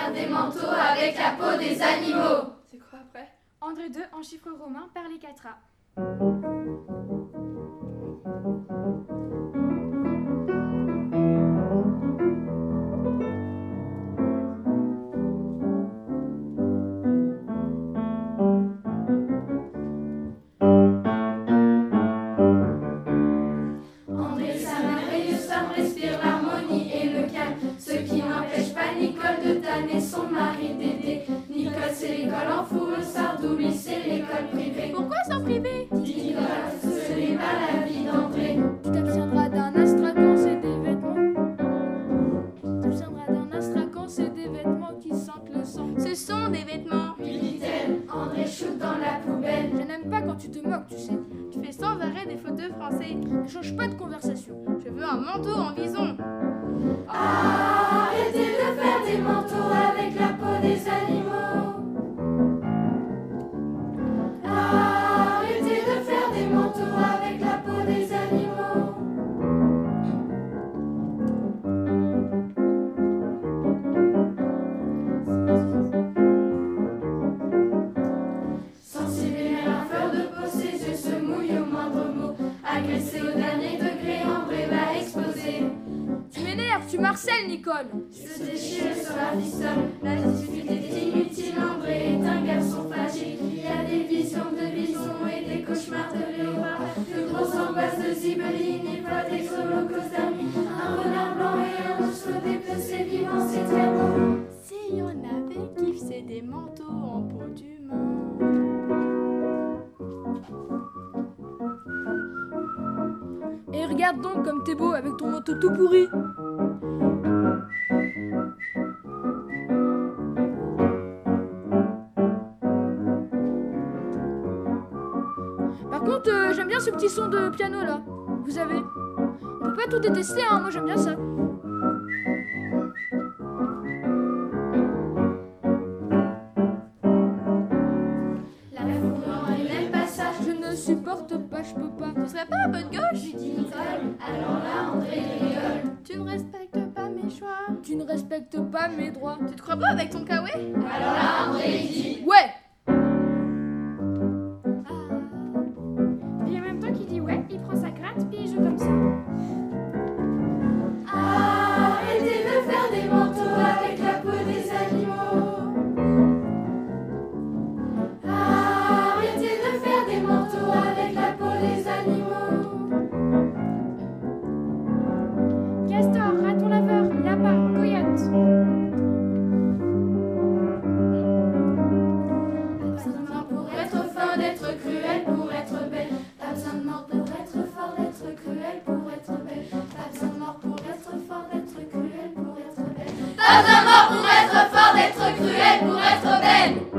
faire des manteaux avec la peau des animaux. C'est quoi après? André II en chiffres romains par les 4A. André, sa merveilleuse femme respire l'harmonie et le calme, ce qui n'empêche pas Nicole de tanner son mari Dédé. Nicole c'est l'école en fourrure, Sardou lui c'est l'école privée. Pourquoi sans privé? Nicole, ce n'est pas la vie d'André. Tu t'abstiendras d'un astracan, c'est des vêtements. Tu t'abstiendras d'un astracan, c'est des vêtements qui sentent le sang. Ce sont des vêtements. Lui dit-elle, André shoot dans la poubelle. Je n'aime pas quand tu te moques, tu sais. Tu fais sans arrêt des fautes de français. Ne change pas de conversation. Je veux un manteau en vison. Arrêtez de faire des manteaux avec la peau des animaux. Arrêtez de faire des manteaux avec la peau des animaux. Sensible et rafleur de peau, ses yeux se mouillent au moindre mot. Agressé au dernier degré, André va exploser. Tu m'énerves, tu marcelles, Nicole. Se déchire sur la ficelle, la dispute est inutile, André est un garçon fragile. Il y a des visions de bison et des cauchemars de léopard, de grosses angoisses de zibeline, il flotte des holocaustes d'amis. Un renard blanc et un ours dépecé vivant, c'est très beau. Si y en avait qui faisaient des manteaux en peau d'humain. Et regarde donc comme t'es beau avec ton manteau tout pourri. Par contre, j'aime bien ce petit son de piano là. Vous savez, on peut pas tout détester, hein. Moi j'aime bien ça. La fourrure en elle-même pas ça. Je ne supporte pas, je peux pas. Tu serais pas un peu de gauche? Lui dit Nicole, alors là André rigole. Tu ne respectes pas mes choix. Tu ne respectes pas mes droits. Tu te crois beau avec ton kawaii? Alors là André dit Ouais. Puis en même temps qu'il dit ouais, il prend sa gratte puis il joue comme ça. arrêtez de faire des manteaux avec la peau des animaux. Arrêtez de faire des manteaux avec la peau des animaux. Castor, raton laveur, lapin, coyote. Pas besoin de mort pour être fort, d'être cruel pour être belle. Pas besoin de mort pour être fort, d'être cruel pour être belle. Pas besoin de mort pour être fort, d'être cruel pour être belle. Pas besoin de mort pour être fort, d'être cruel pour être belle.